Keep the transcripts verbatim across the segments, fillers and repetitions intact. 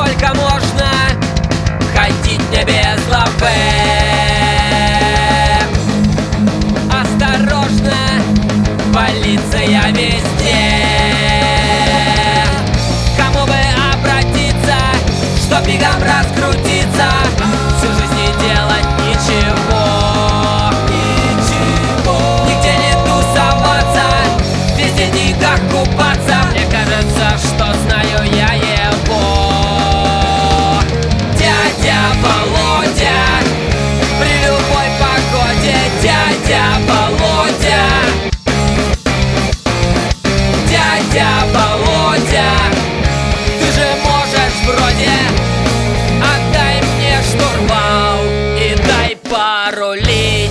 сколько можно ходить мне без лапы? Осторожно, полиция везде. Кому бы обратиться, чтоб мигом раскрутиться, всю жизнь не делать ничего. Нигде не тусоваться, везде никак купаться. Мне кажется, что знаю я его. Дядя Володя, при любой погоде. Дядя Володя, дядя Володя, ты же можешь вроде. Отдай мне штурвал и дай порулить.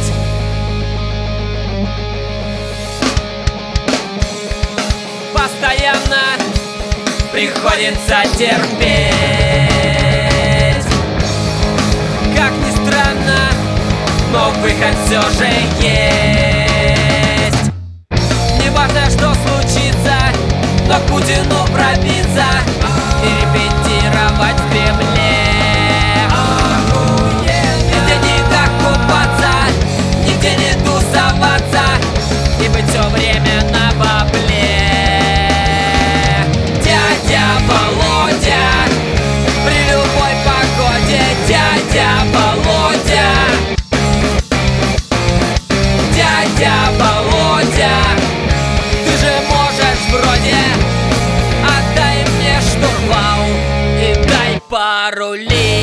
Постоянно приходится терпеть. Как ни странно, но выход все же есть. Не важно, что случится, но к Путину пробиться и репетировать в Кремле. Нигде никак купаться, нигде не тусоваться и быть все время на бабле. Дядя Володя, при любой погоде. Дядя Володя, дядя Володя, ты же можешь вроде. Отдай мне штурвал и дай порулить.